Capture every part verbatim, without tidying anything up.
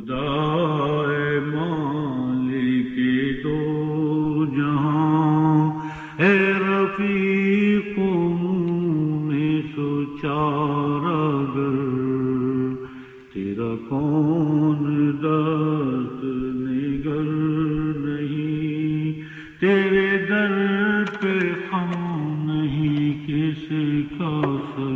خدائے مالک دو جہاں، اے رفیق مونس و چار اگر، تیرا کون دست نگر نہیں، تیرے در پہ خم نہیں کس کا سر،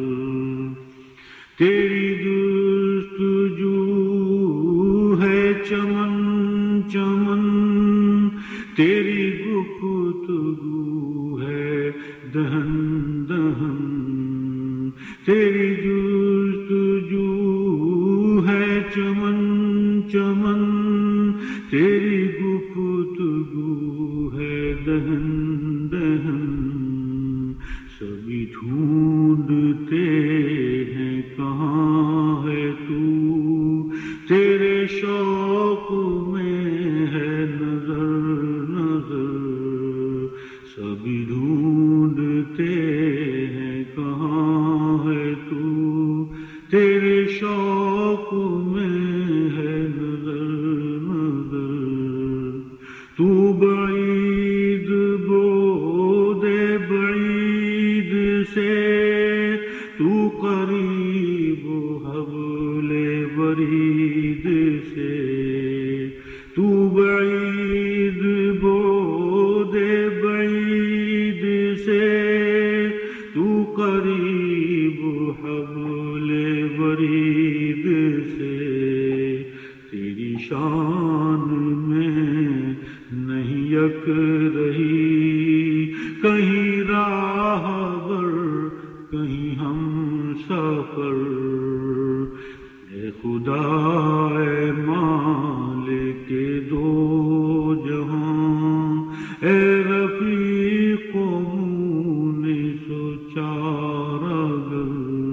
تیری جستجو ہے چمن چمن، تیری گفتگو ہے دہن دہن، تیری جستجو ہے چمن چمن، تیری گفتگو ہے دہن دہن، سبھی ڈھونڈتے ہیں کہاں ہے تو، تیرے شوق میں ہے نظر نظر، سبھی ڈھونڈتے ہیں کہاں ہے تو، تیرے شوق میں ہے نظر نظر، تو بعید بعد بعید سے، تو قریب حبل ورید سے، تو بعید بعد بعید سے، تو قریب حبل ورید سے، تیری شان میں نہیں یک رہی، کہیں راہبر کہیں ہم سفر، اے خدا اے مالک دو جہاں، اے رفیق مونس و چار اگر،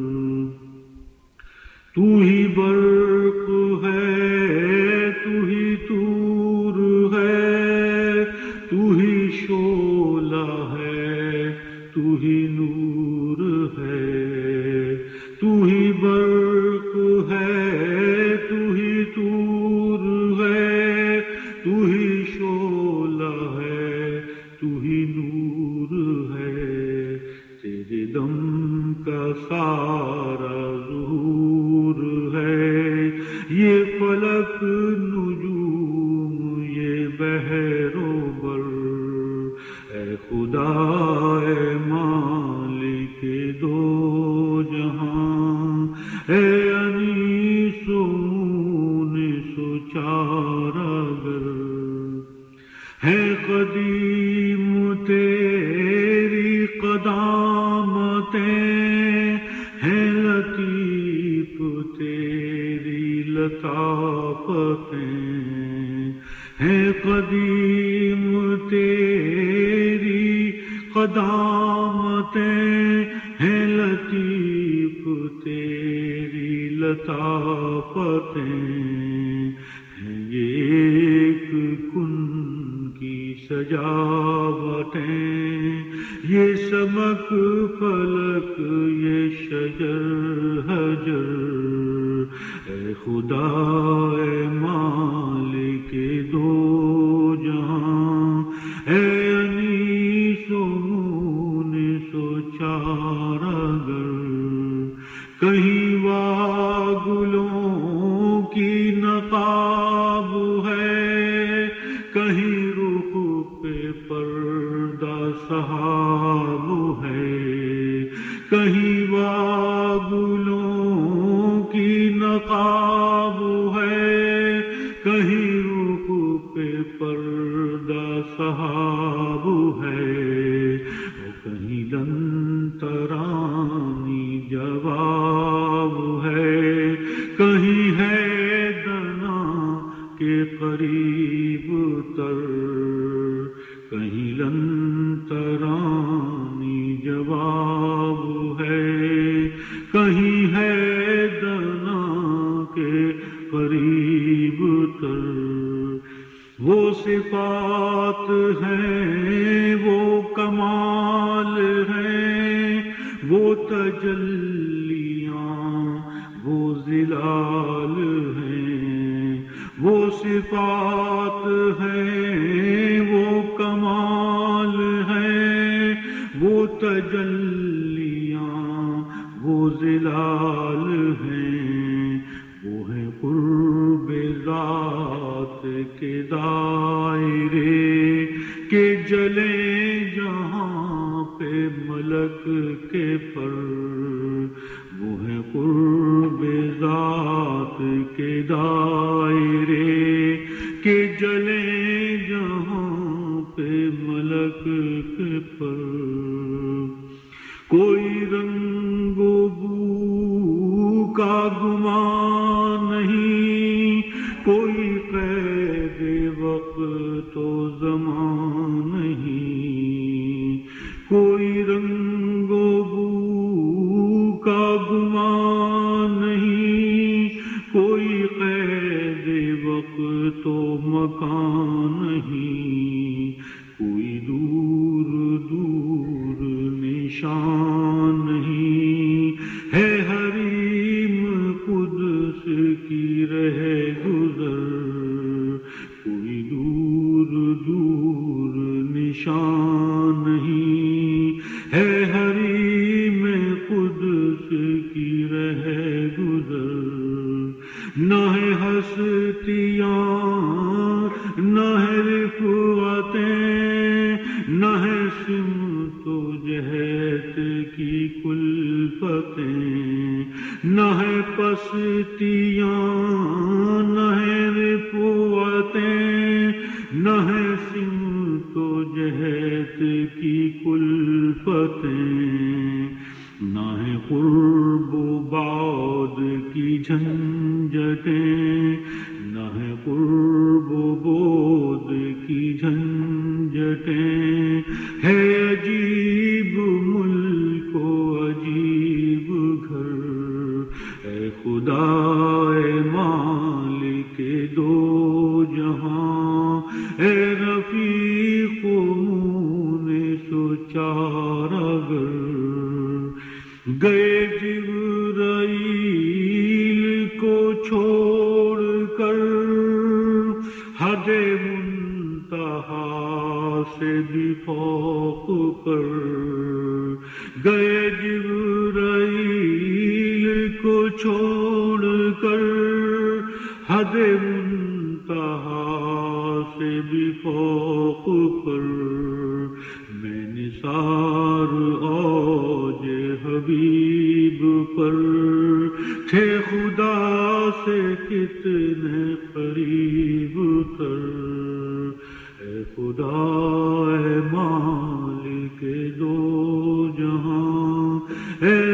تو ہی برق ہے، تو ہی طور ہے، تو ہی شعلہ ہے، تو ہی نور ہے، تو ہی برق ہے، تو ہی طور ہے، تو ہی شعلہ ہے، تو ہی نور ہے، تیرے دم کا سارا ظہور ہے، یہ فلک نجوم یہ بحر و بر، اے خدا اے مالک دو جہاں، اے انیس و مونس و چار اگر، ہے قدیم تیری قدامتیں، ہیں لطیف تیری لطافتیں، ہیں قدیم تیری قدامتیں، ہیں لطیف تیری لطافتیں، ہیں یہ ایک کن کی سجاوٹیں، یہ سمک فلک یہ شجر حجر، اے خدا اے مالک دو جہاں، اے انیس و مونس و چار اگر، کہیں واگلوں کی نقاب ہے، کہیں رخ پہ پردہ صحاب ہے، کہیں واگلوں کی نقاب ہے، کہیں رخ پہ پردہ صحاب ہے، کہیں لن ترانی جواب ہے، کہیں ہے دنا کے قریب تر، کہیں لن ترانی جواب ہے، کہیں ہے دنا کے قریب تر، وہ صفات ہیں وہ کمال ہیں وہ تجلیاں وہ ظلال ہیں، وہ صفات ہیں، وہ کمال ہیں، وہ تجلیاں، وہ ظلال ہیں، وہ ہیں قرب ذات کے دائرے کہ جلیں جہاں پہ ملک کے پر، وہ ہیں قرب ذات کے دائرے کہ جلیں جہاں پہ ملک کے پر۔ کوئی رنگ و بو کا گمان نہیں، کوئی قید وقت و زمان نہیں، کوئی رنگ و بو کا گمان نہیں، کوئی قید وقت و مکان نہیں، کوئی دور دور نشان نہیں، ہے حریم قدس کی رہ گزر، کوئی دور دور نشان نہیں، ہے حریم قدس کی رہ گزر۔ نہ ہے ہستیاں، نہ ہے رفعتیں، نہ ہے سمت و جہت کی کلفتیں، نہ ہے پستیاں، نہ ہے رفعتیں، نہ ہے سمت و جہت کی کلفتیں، نہ ہے قرب و بعد کی جھنجھٹیں، نہ ہے قرب و بعد کی جھنجھٹیں، ہے عجیب ملک و عجیب گھر، اے خدا اے مالک دو جہاں، اے رفیق و مونس و چارگر۔ گئے جبرائیل کو چھوڑ کر حد منتہا سے بھی فوق پر، گئے جبرائیل چھوڑ کر حد منتہا سے بھی فوق پر، میں نثار اوج حبیب پر تھے خدا سے کتنے قریب تر، اے خدا اے مالک دو جہاں، اے